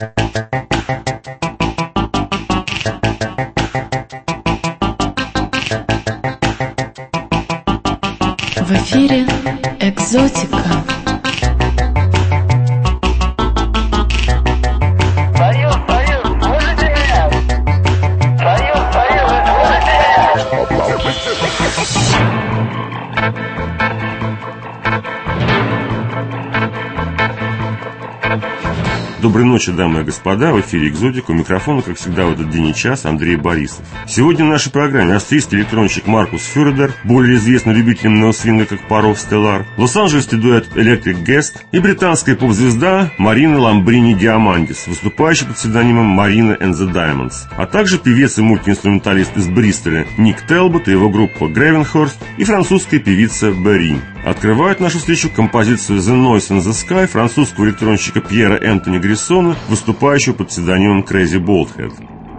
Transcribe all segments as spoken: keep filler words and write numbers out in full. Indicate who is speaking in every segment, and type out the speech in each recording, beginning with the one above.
Speaker 1: В эфире «Экзотика».
Speaker 2: Союз, Союз, слышите меня? Союз, Союз, слышите меня?
Speaker 3: Доброй ночи, дамы и господа, в эфире «Экзотика», у микрофона, как всегда, в этот день и час, Андрей Борисов. Сегодня в нашей программе австрийский электронщик Маркус Фюрдер, более известный любителям неосвинга как Паров Стеллар, лос-анджелесский дуэт Electric Guest и британская поп-звезда Марина Ламбрини Диамандис, выступающая под псевдонимом Marina and the Diamonds, а также певец и мультиинструменталист из Бристоля Ник Телбот и его группа Гревенхорст и французская певица Берри. Открывает нашу встречу композицию The Noise in the Sky французского электронщика Пьера Энтони Гриссона, выступающего под псевдонимом Crazy Baldhead.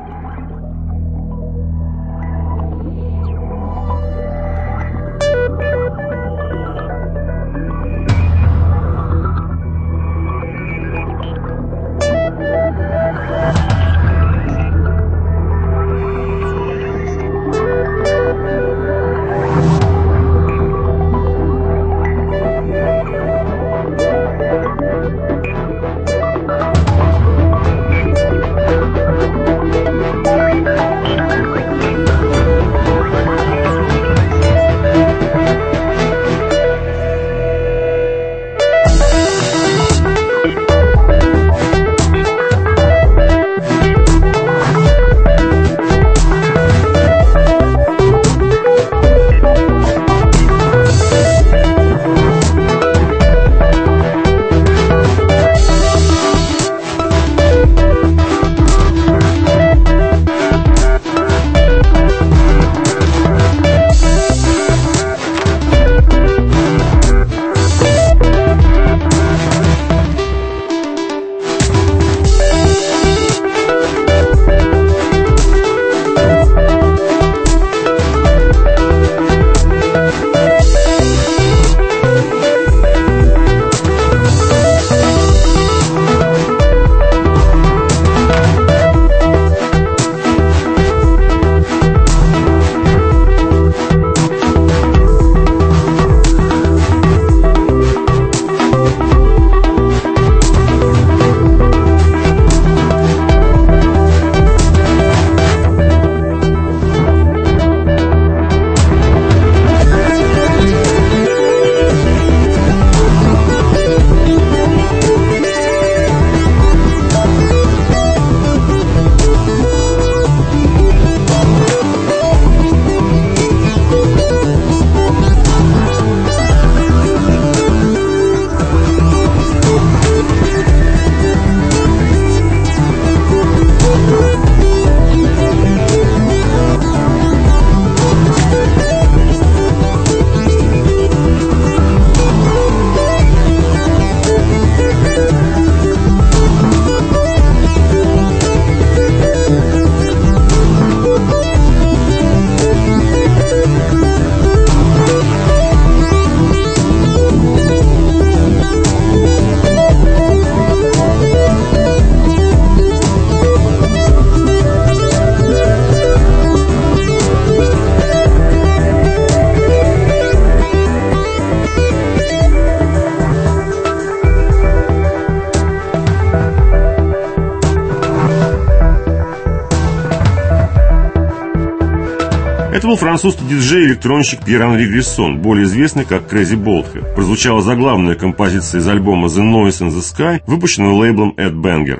Speaker 3: Это был французский диджей и электронщик Пьер-Анри Гриссон, более известный как Crazy Baldhead. Прозвучала заглавная композиция из альбома The Noise in the Sky, выпущенного лейблом Ed Banger.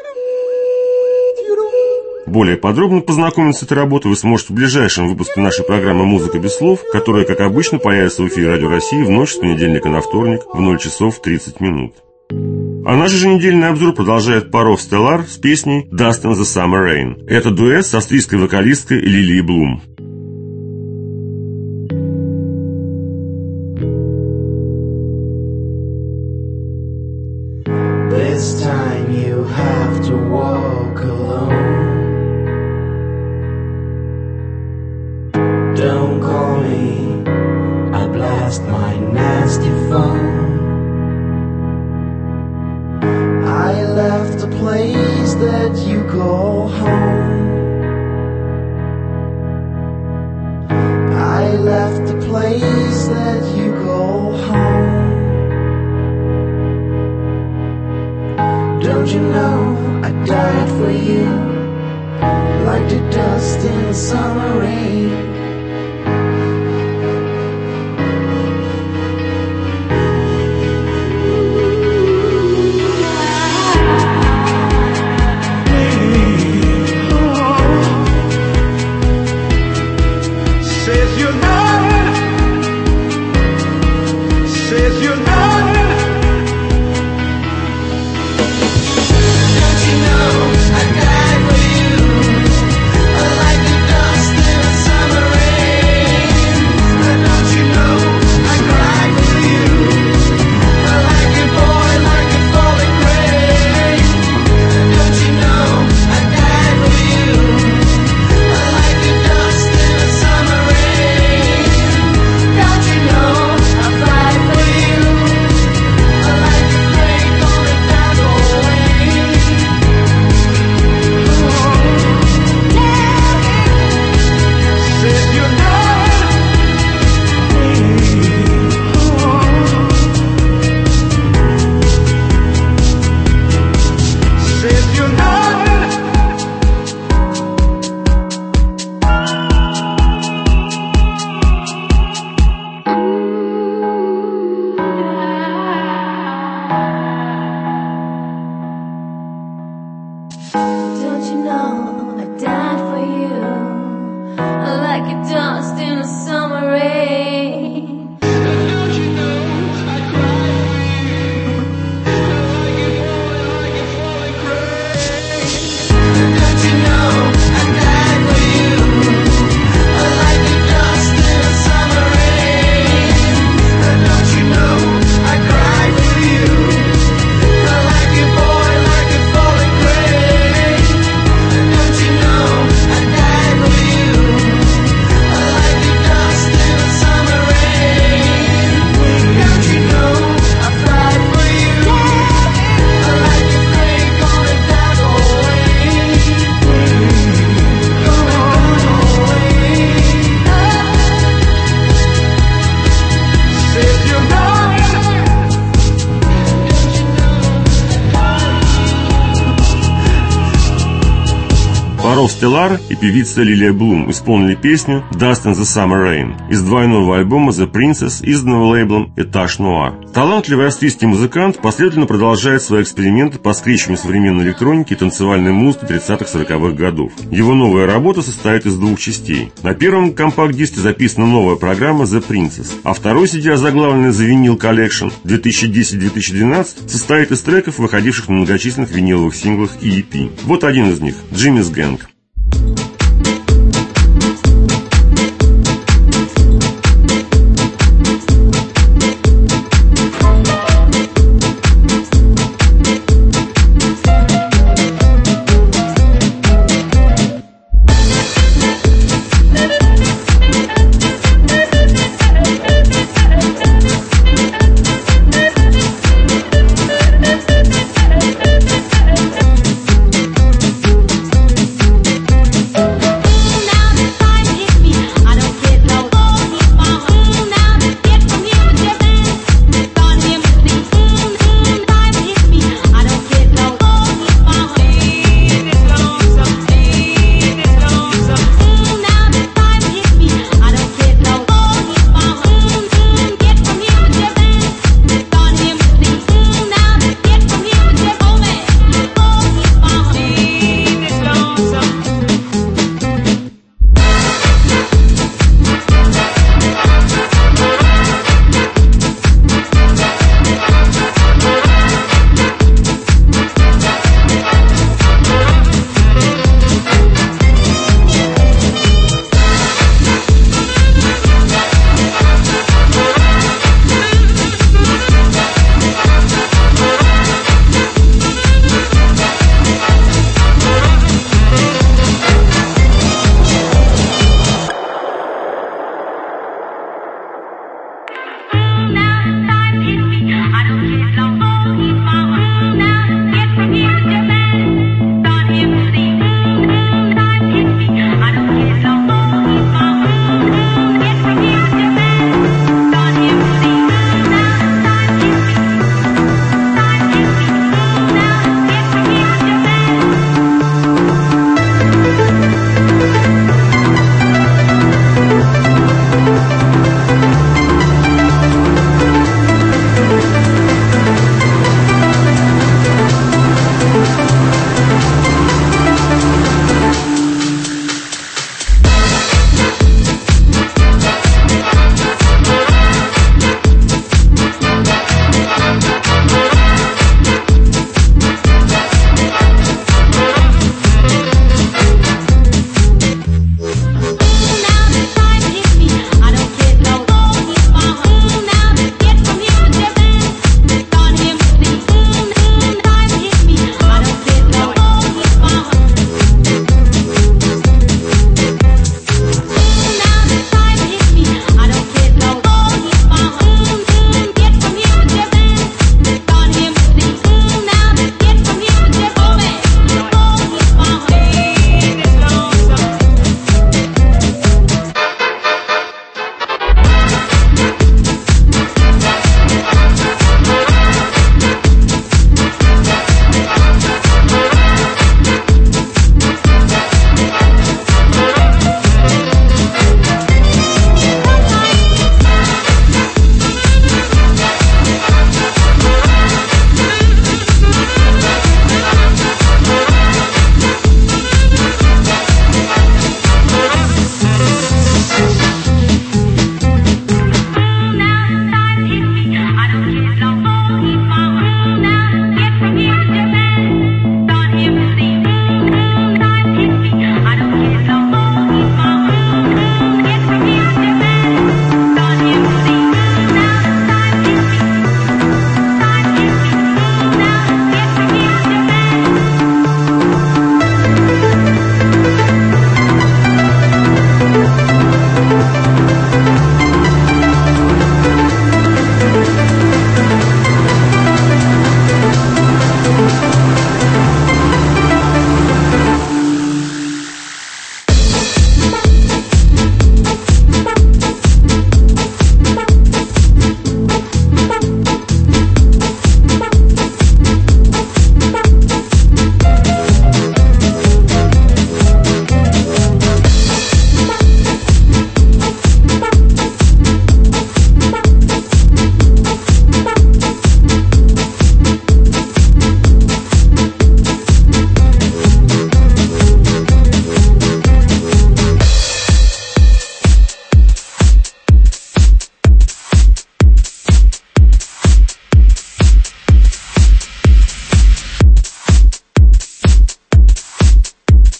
Speaker 3: Более подробно познакомиться с этой работой вы сможете в ближайшем выпуске нашей программы «Музыка без слов», которая, как обычно, появится в эфире Радио России в ночь с понедельника на вторник в ноль часов тридцать минут. А наш еженедельный обзор продолжает Паров Стеллар с песней «Dust in the Summer Rain». Это дуэт с австрийской вокалисткой Лилией Блум.
Speaker 4: This time you have to walk alone. Don't call me, I blast my nasty phone. I left the place that you call home. I left the place that you call home. Don't you know I died for you, like the dust in the summer rain.
Speaker 3: Stellar и певица Лилия Блум исполнили песню Dust in the Summer Rain из двойного альбома The Princess, изданного лейблом Etage Noir. Талантливый австрийский музыкант последовательно продолжает свои эксперименты по скрещиванию современной электроники и танцевальной музыки тридцатых-сороковых годов. Его новая работа состоит из двух частей. На первом компакт-диске записана новая программа The Princess, а второй си ди, озаглавленный The Vinyl Collection две тысячи десять - две тысячи двенадцать, состоит из треков, выходивших на многочисленных виниловых синглах и и пи. Вот один из них – Jimmy's Gang.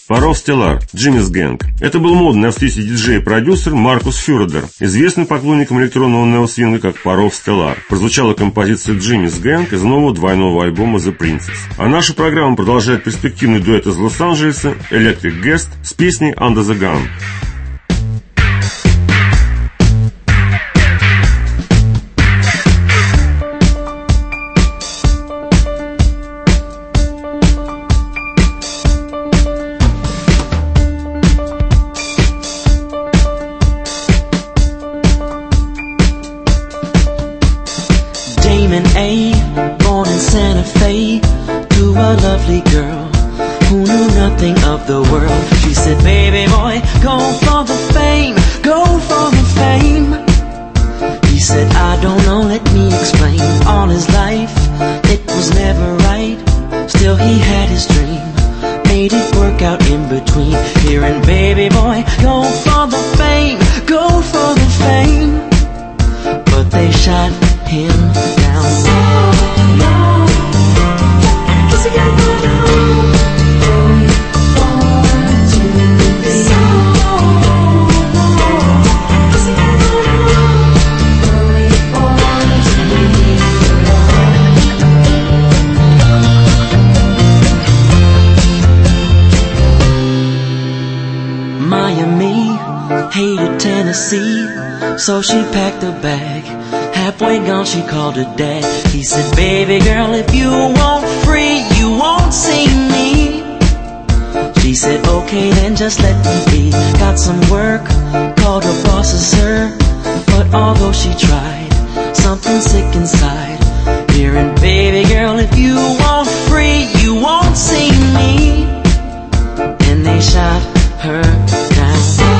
Speaker 3: Паров Стеллар, Jimmy's Gang. Это был модный австрийский диджей и продюсер Маркус Фюредер, известный поклонникам электронного неосвинга как Паров Стеллар. Прозвучала композиция Jimmy's Gang из нового двойного альбома The Princess. А наша программа продолжает перспективный дуэт из Лос-Анджелеса Electric Guest с песней Under the Gun.
Speaker 5: So she packed a bag, halfway gone she called her dad. He said, baby girl, if you want free, you won't see me. She said, okay then just let me be. Got some work, called her bosses her. But although she tried, something sick inside. Hearing, baby girl, if you want free, you won't see me. And they shot her down.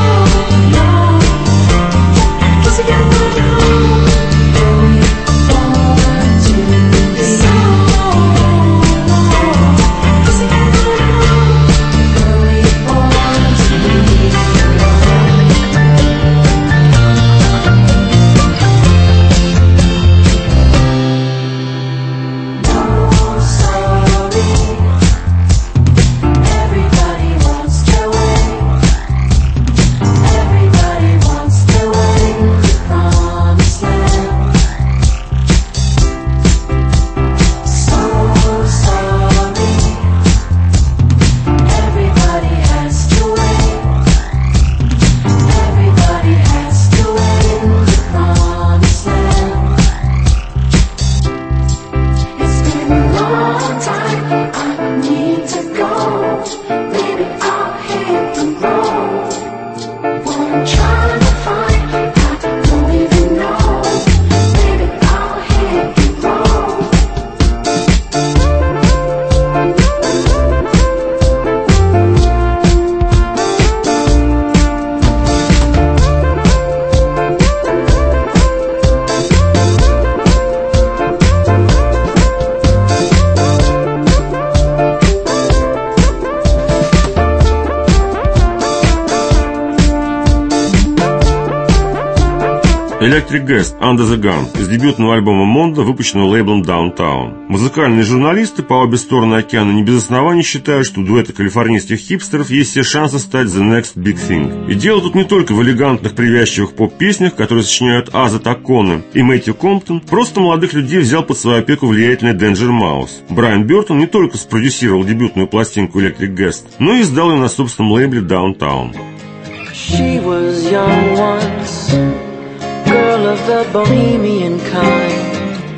Speaker 3: Electric Guest Under the Gun из дебютного альбома Mondo, выпущенного лейблом Downtown. Музыкальные журналисты по обе стороны океана не без оснований считают, что у дуэта калифорнийских хипстеров есть все шансы стать the next big thing. И дело тут не только в элегантных привязчивых поп-песнях, которые сочиняют Аза Таконе и Мэтью Комптон, просто молодых людей взял под свою опеку влиятельный Danger Mouse. Брайан Бёртон не только спродюсировал дебютную пластинку Electric Guest, но и издал ее на собственном лейбле Downtown.
Speaker 5: She was young once, girl of the bohemian kind.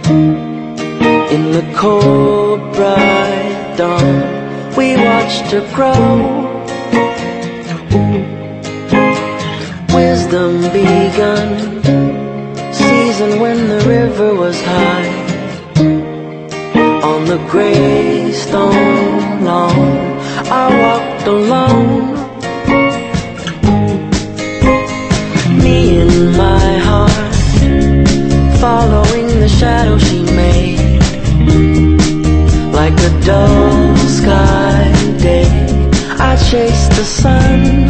Speaker 5: In the cold, bright dawn, we watched her grow. Wisdom begun, season when the river was high. On the gray stone lawn, I walked alone. Me and my heart, following the shadow she made. Like a dull sky day, I chased the sun.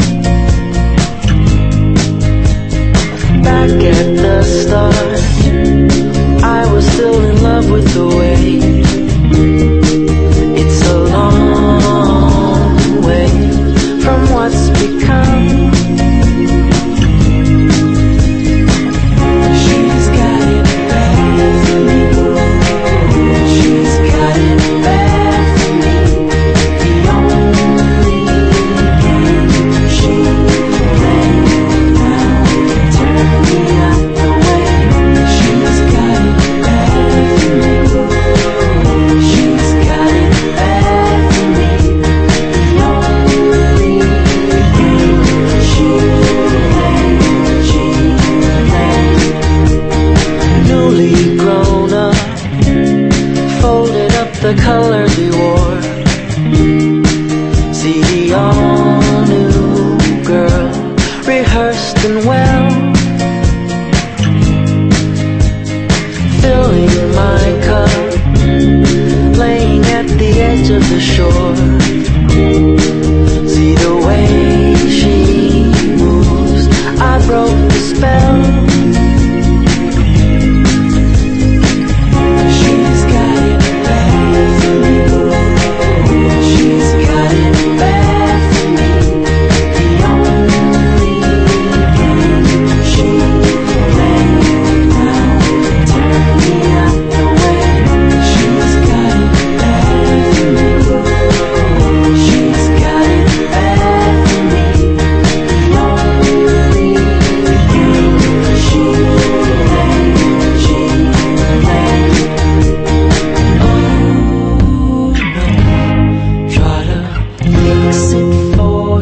Speaker 5: Back at the start, I was still in love with the way. It's a long way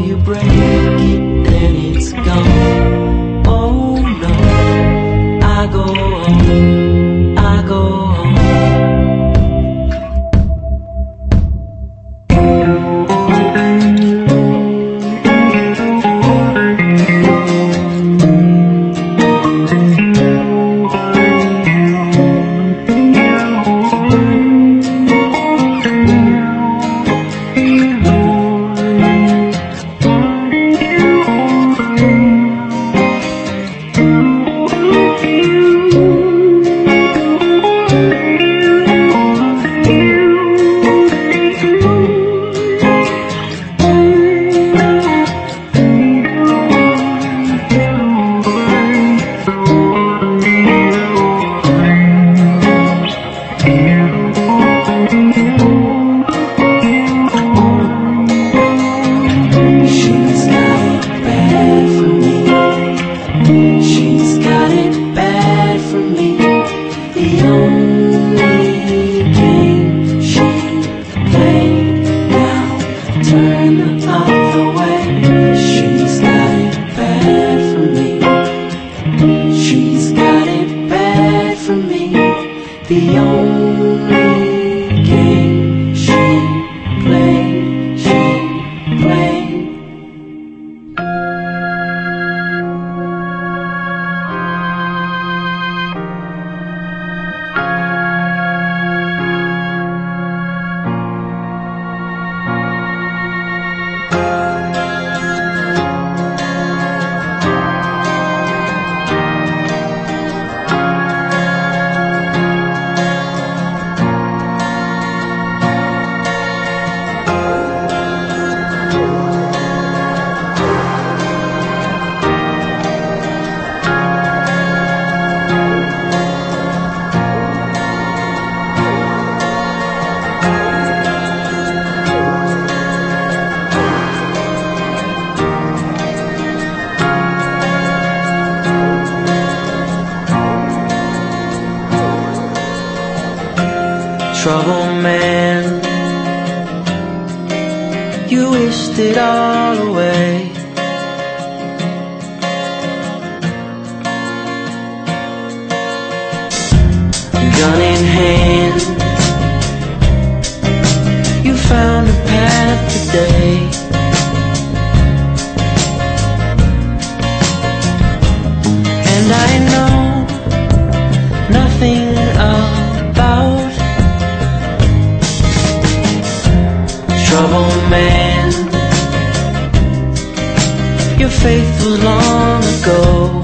Speaker 5: you break it, then it's gone. Oh no, I go on, I go on. Trouble man, you wished it all away. Gun in hand, you found a path today. And I know nothing about trouble man, your faith was long ago.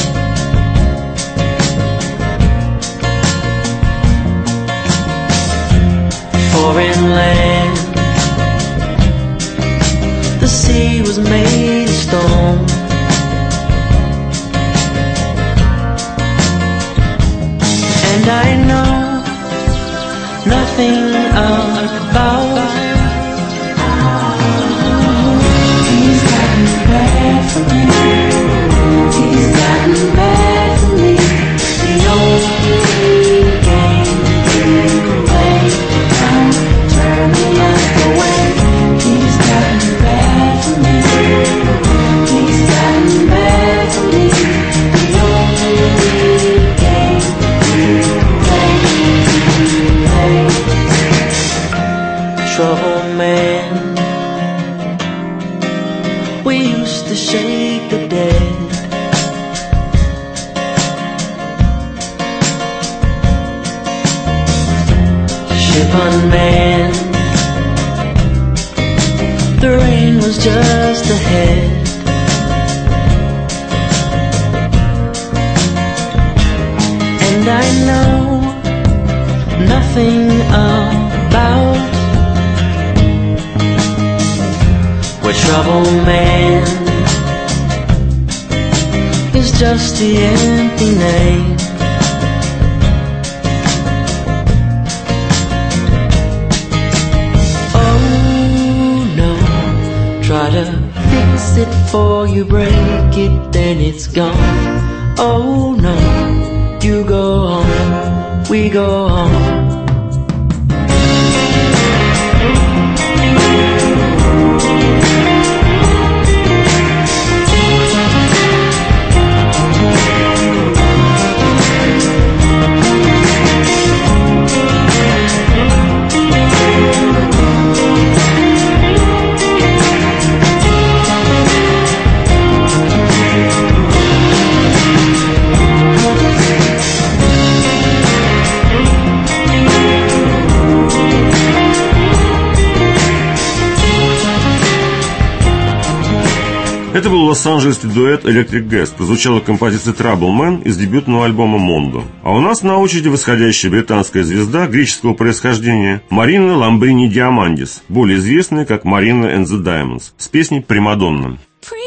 Speaker 5: Foreign land, the sea was made of stone. And I know nothing about He's gotten bad for me. He's gotten bad for me. The only game you can play, don't turn me away. He's gotten bad for me. He's gotten bad for me. The only game you can play, play. Trouble man, we used to shake the dead. Ship unmanned, the rain was just ahead. And I know nothing about where trouble man is just the empty name. Oh no, try to fix it before you break it, then it's gone. Oh no, you go home, we go home.
Speaker 3: Это был лос-анджелесский дуэт Electric Gas. Прозвучала композиция Trouble Man из дебютного альбома Mondo. А у нас на очереди восходящая британская звезда греческого происхождения Марина Ламбрини Диамандис, более известная как Marina and the Diamonds, с песней «Примадонна».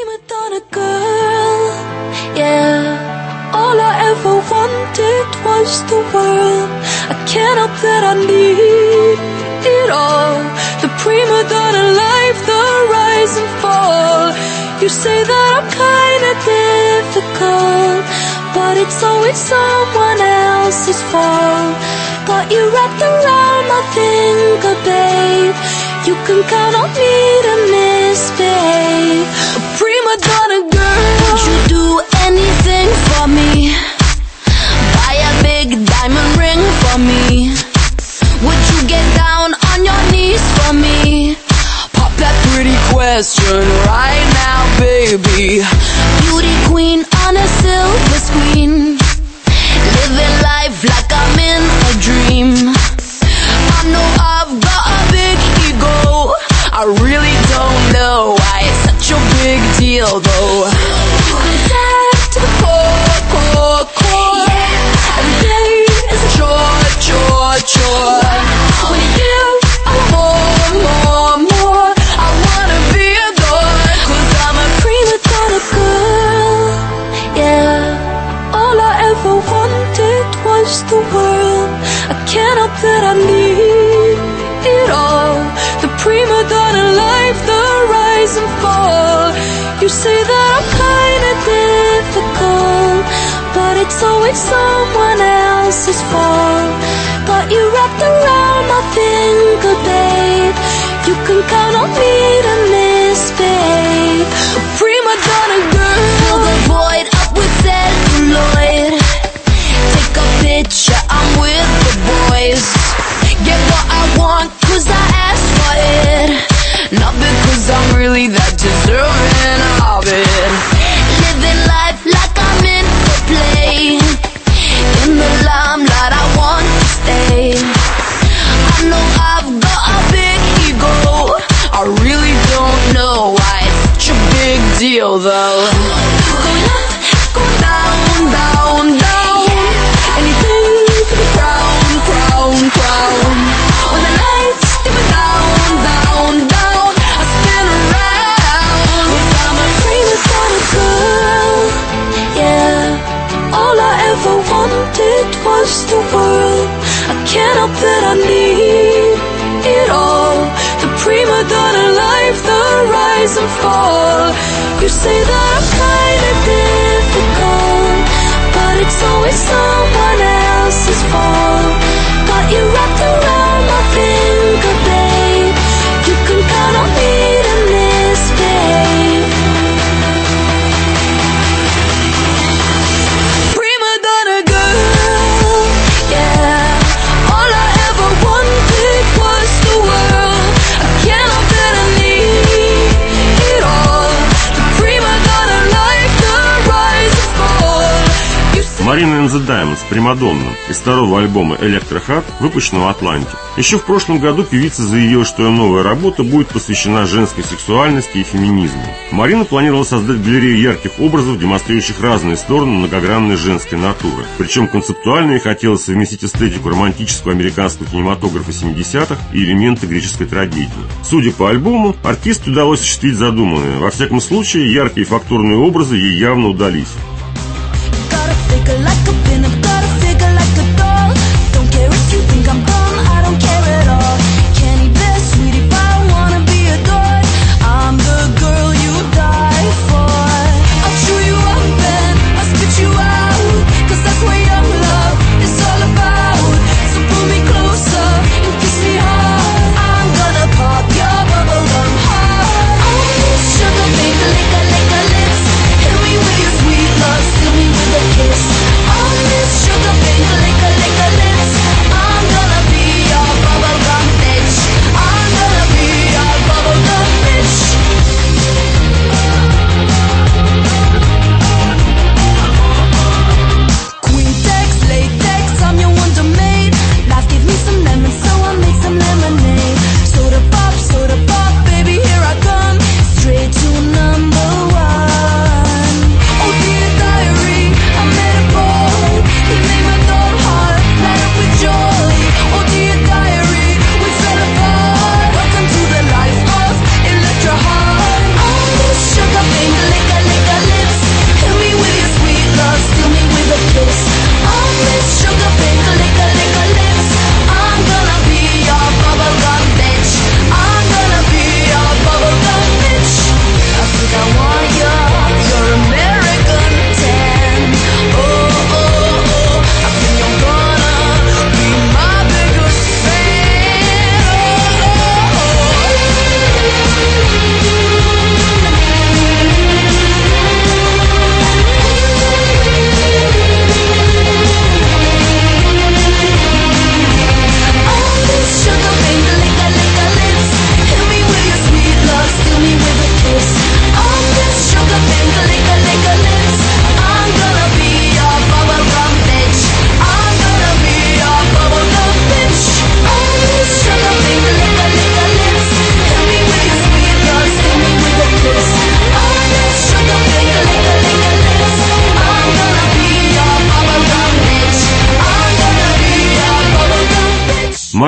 Speaker 6: All I ever wanted was the world. I can't help that I need it all. The prima donna life, the rise and fall. You say that I'm kinda difficult, but it's always someone else's fault. Got you wrapped around my finger, babe. You can count on me to misbehave. A prima donna girl. Would you do anything for me? Buy a big diamond ring for me? Would you get down on your knees for me? Pop that pretty question right now, baby. Beauty queen on a silver screen, living life like I'm in a dream. I know I've got a big ego, I really don't know why it's such a big deal though. To the core, core, core. Yeah. And day is a chore, chore, chore. With you, I want more, more, more. I wanna be adored, cause I'm a prima donna girl. Yeah. All I ever wanted was the world. I can't help that I need it all. The prima donna life, the rise and fall. You say that I'm kinda difficult, but it's always someone else's fault. Got you wrapped around my finger, babe. You can count on me to misbehave. A prima donna girl. Fill the void up with celluloid. Take a picture, I'm with the boys. Get what I want, cause I asked for it. Not because I'm really that deserving of it. Living life like I'm in for play. In the limelight I want to stay. I know I've got a big ego, I really don't know why it's such a big deal though. Going up, going down, down, down. Anything for the crown, crown, crown. When the lights dip me down, down, down, I spin around. Cause I'm a prima donna girl. Yeah. All I ever wanted was the world. I can't help that I need it all. The prima donna life, the rise and fall. You say that I'm kinda difficult, but it's always someone else's fault. Got you wrapped around my finger, babe. You can count on me to misbehave. Prima donna girl, yeah. All I ever wanted was the world. I can't help that I need it all. The prima donna life, the rise and fall. You say
Speaker 3: Marina and the Diamonds, «Примадонна» из второго альбома Electro Heart, выпущенного в Атланте. Еще в прошлом году певица заявила, что ее новая работа будет посвящена женской сексуальности и феминизму. Марина планировала создать галерею ярких образов, демонстрирующих разные стороны многогранной женской натуры. Причем концептуально ей хотелось совместить эстетику романтического американского кинематографа семидесятых и элементы греческой трагедии. Судя по альбому, артисту удалось осуществить задуманное. Во всяком случае, яркие фактурные образы ей явно удались.
Speaker 6: like a pin, I've got a figure like a doll. Don't care if you think I'm dumb, I don't care at all. Candy best, sweetie pie, wanna be adored. I'm the girl you die for. I'll chew you up and I'll spit you out, cause that's what young love is all about. So pull me closer and kiss me hard. I'm gonna pop your bubblegum heart. Oh, sugar baby, lick a lick a lips. Hit me with your sweet love.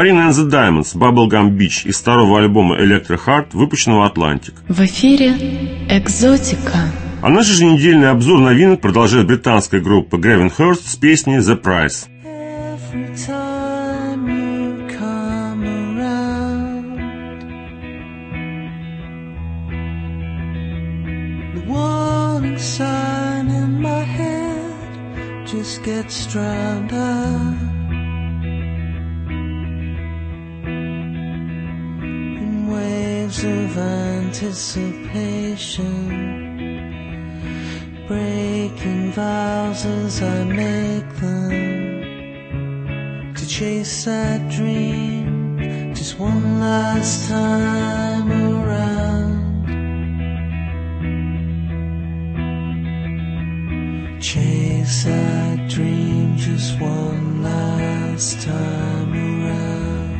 Speaker 3: Marina and the Diamonds, Bubblegum Beach из второго альбома Electro Heart, выпущенного Atlantic.
Speaker 1: В эфире «Экзотика».
Speaker 3: А наш еженедельный обзор новинок продолжает британская группа Gravenhurst с песней The Price.
Speaker 4: Every time you come around, the warning sign in my head just gets drowned out in waves of anticipation, breaking vows as I make them, to chase that dream just one last time around. Chase that dream just one last time around.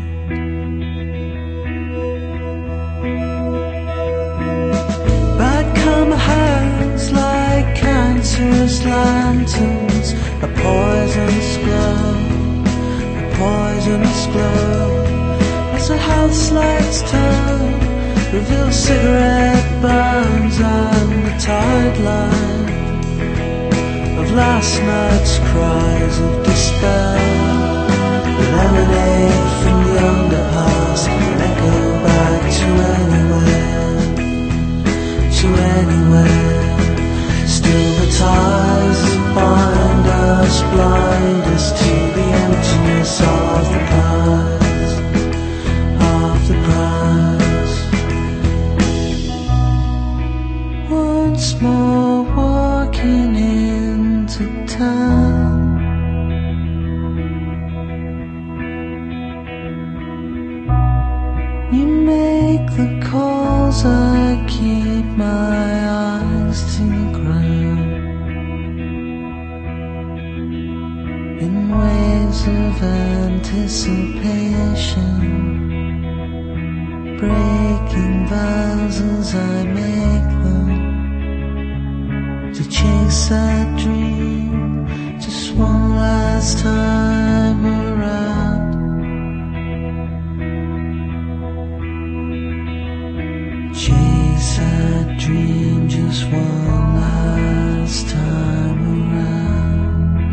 Speaker 4: Bad karma hangs like cancerous lanterns, a poisonous glow, poisonous glow, as the house lights turn, reveal cigarette burns and the tide line of last night's cries of despair that emanate from the underpast and echo back to anywhere, to anywhere. Still the ties that bind us, blind us to the emptiness of the prize, of the prize. Once more walking into town, you make the calls, I keep my eyes to the ground. In waves of anticipation, breaking vows as I make them, to chase that dream just one last time around. Chase that dream just one last time around.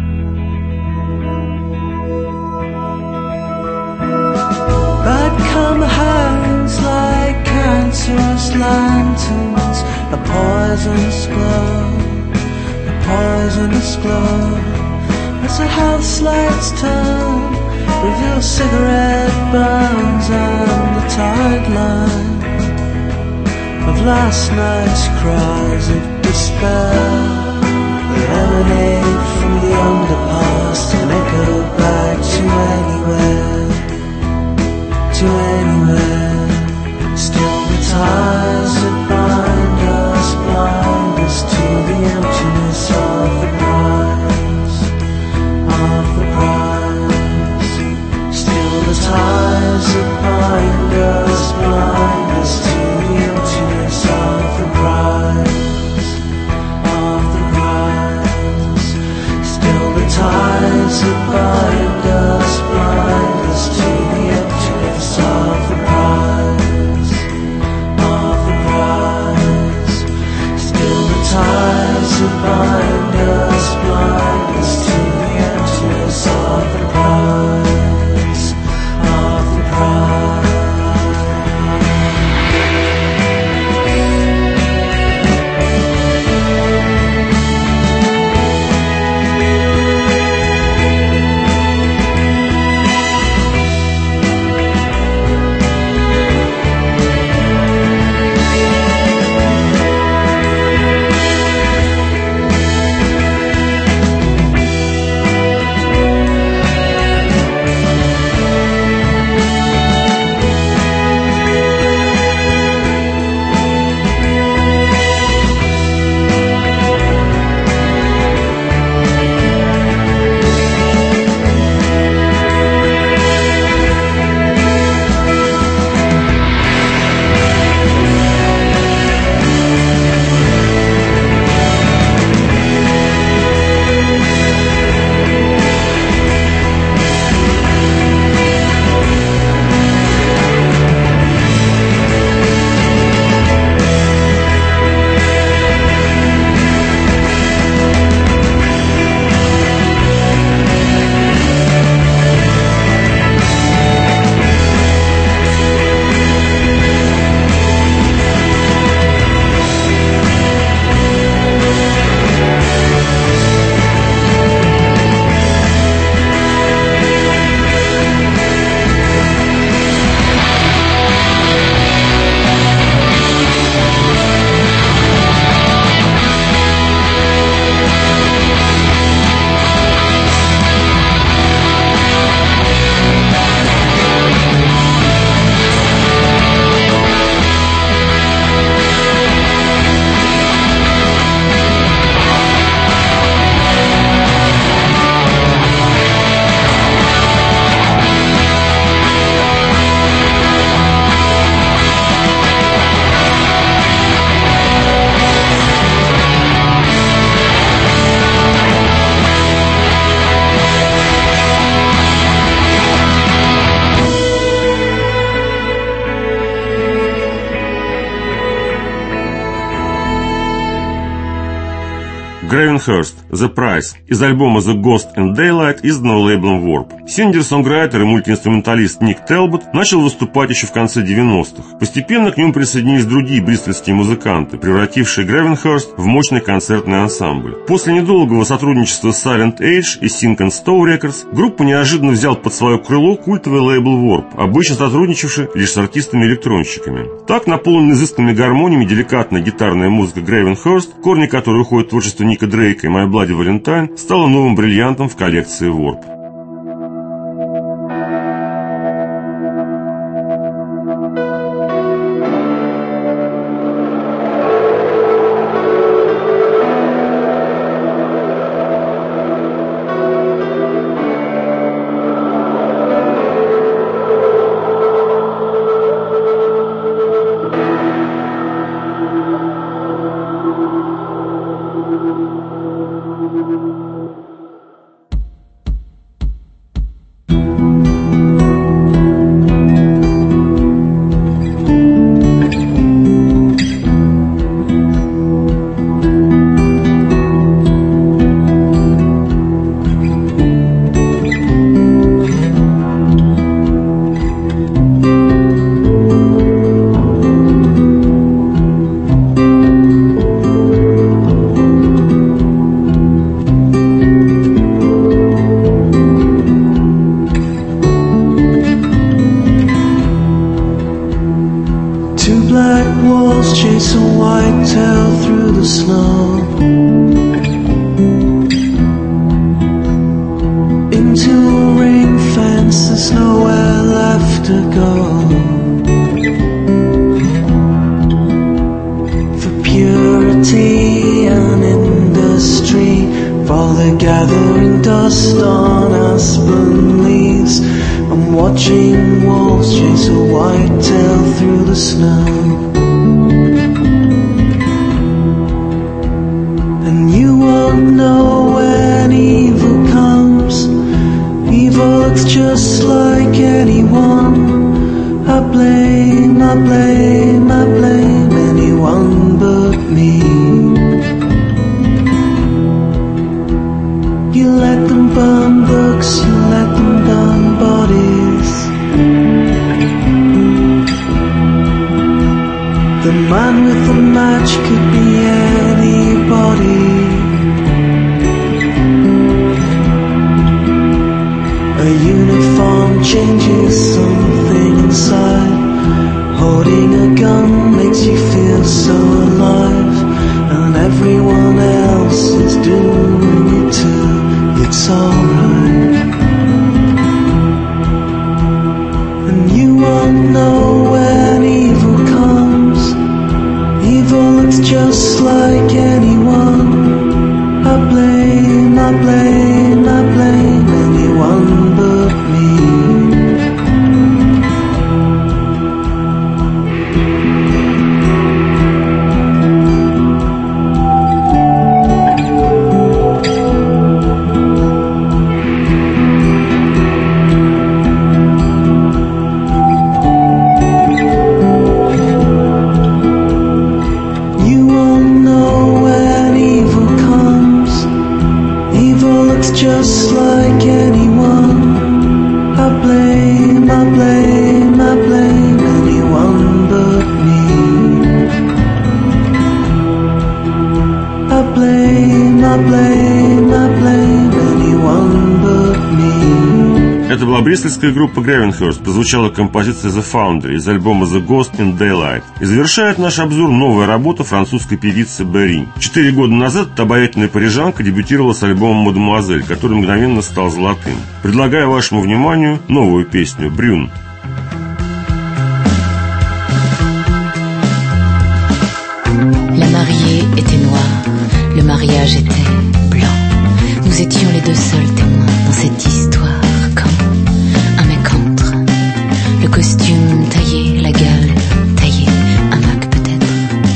Speaker 4: Bad karma hangs like cancerous lanterns, a poisonous glow, a poisonous glow, as the house lights turn, reveal cigarette burns and the tide line of last night's cries of despair that emanate from the underpast and echo back to anywhere, to anywhere. Still the ties that bind us, blind us to the emptiness of the prize, of the prize. Still the ties that bind us, blind us to the emptiness of the prize, of the prize. Still the ties that bind us, blind us to the emptiness of the prize, of the prize. Still the ties that bind us, blind us to the emptiness of the prize, of the prize.
Speaker 3: Gravenhurst, The Price из альбома The Ghost and Daylight, изданного лейблом Warp. Сингер-сонграйтер и мультиинструменталист Ник Телбот начал выступать еще в конце девяностых. Постепенно к нему присоединились другие бристольские музыканты, превратившие Gravenhurst в мощный концертный ансамбль. После недолгого сотрудничества с Silent Age и Sink and Stow Records группу неожиданно взял под свое крыло культовый лейбл Warp, обычно сотрудничавший лишь с артистами-электронщиками. Так, наполненная изысканными гармониями деликатная гитарная музыка Gravenhurst, корни которой уходят в творчество Ника Дрейка и My Bloody Valentine, стала новым бриллиантом в коллекции Warp. Это была бристольская группа Gravenhurst, прозвучала композиция The Foundry из альбома The Ghost in Daylight. И завершает наш обзор новая работа французской певицы Берри. Четыре года назад эта обаятельная парижанка дебютировала с альбомом «Мадемуазель», который мгновенно стал золотым. Предлагаю вашему вниманию новую песню «Брюн».
Speaker 1: La mariée était noire, le mariage était blanc. Nous étions les deux seuls témoins dans cette histoire. Quand un mec entre, le costume taillé, la gueule taillée, un Mac peut-être.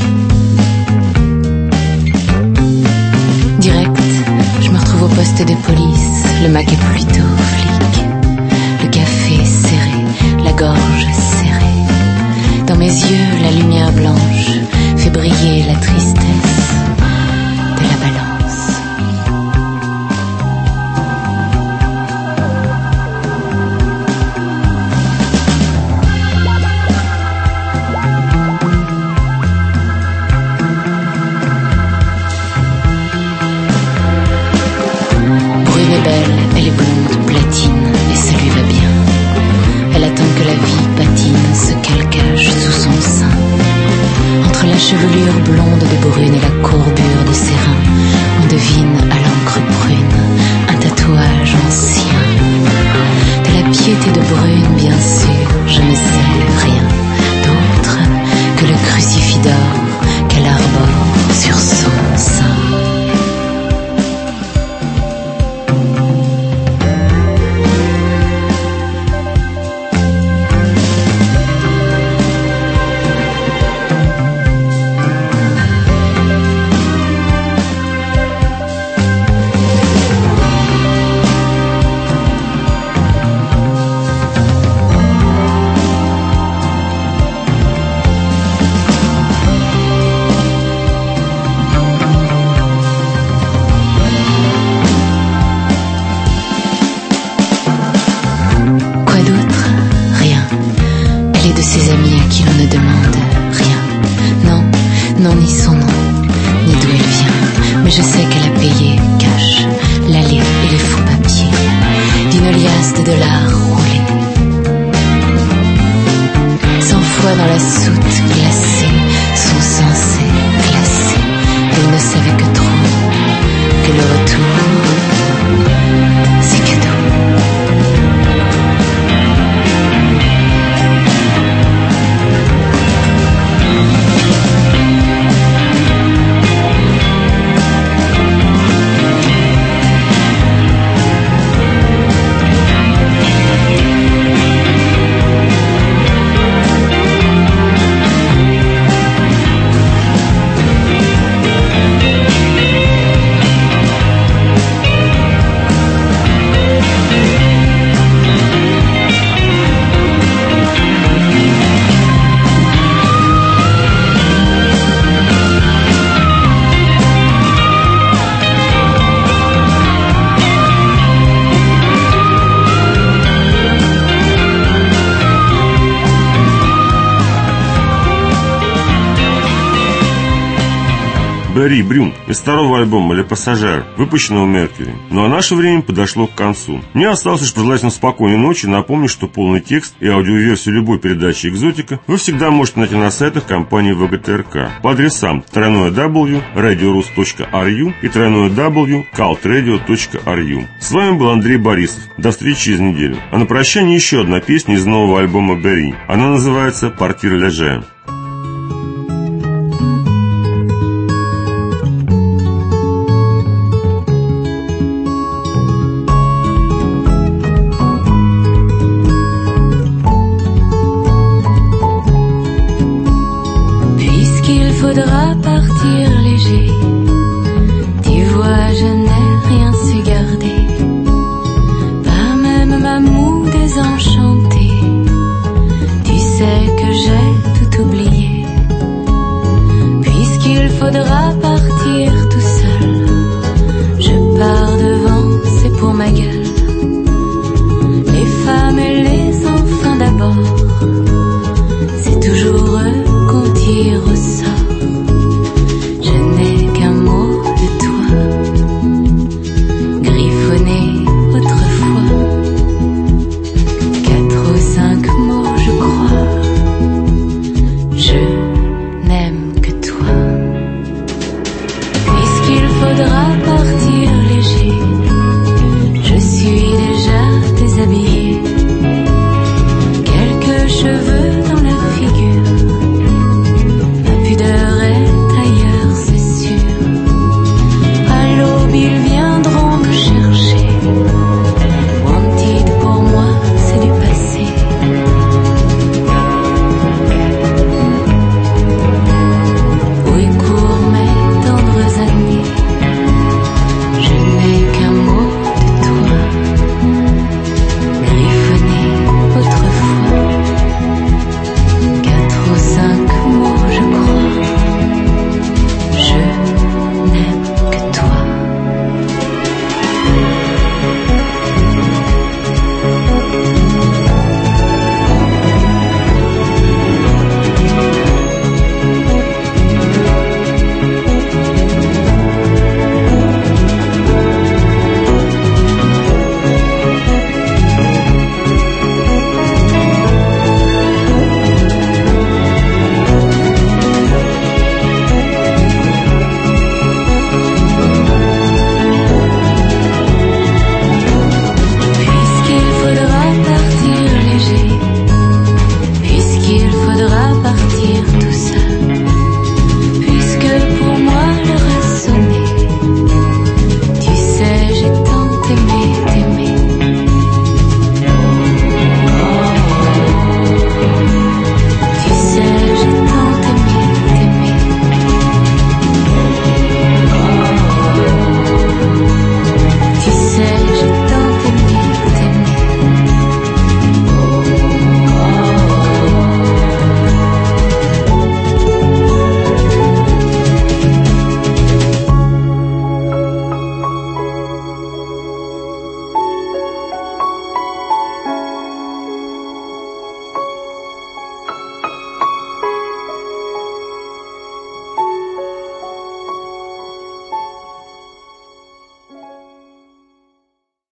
Speaker 1: Direct, je me retrouve au poste de police, le Mac est plutôt flic. Le café serré, la gorge serrée. Dans mes yeux, la lumière blanche fait briller la tristesse de la balance. couleur blonde de brune et la courbure de ses reins. On devine à l'encre brune un tatouage ancien. De la piété de brune, bien sûr, je ne sais rien d'autre que le crucifix d'or qu'elle arbore sur son sein.
Speaker 3: Барри Брюн из второго альбома «Le Passager», выпущенного Mercury. Ну а наше время подошло к концу. Мне осталось лишь пожелать вам спокойной ночи и напомнить, что полный текст и аудиоверсию любой передачи «Экзотика» вы всегда можете найти на сайтах компании вэ гэ тэ эр ка по адресам дабл ю дабл ю дабл ю точка радиорус точка ар ю и дабл ю дабл ю дабл ю точка калт-радио точка ар ю. С вами был Андрей Борисов. До встречи через неделю. А на прощание еще одна песня из нового альбома Барри. Она называется «Partir léger».
Speaker 6: Faudra partir léger. Tu vois, je n'ai rien su garder, pas même ma moue désenchantée. Tu sais que j'ai tout oublié, puisqu'il faudra partir tout seul. Je pars devant, c'est pour ma gueule, les femmes et les enfants d'abord.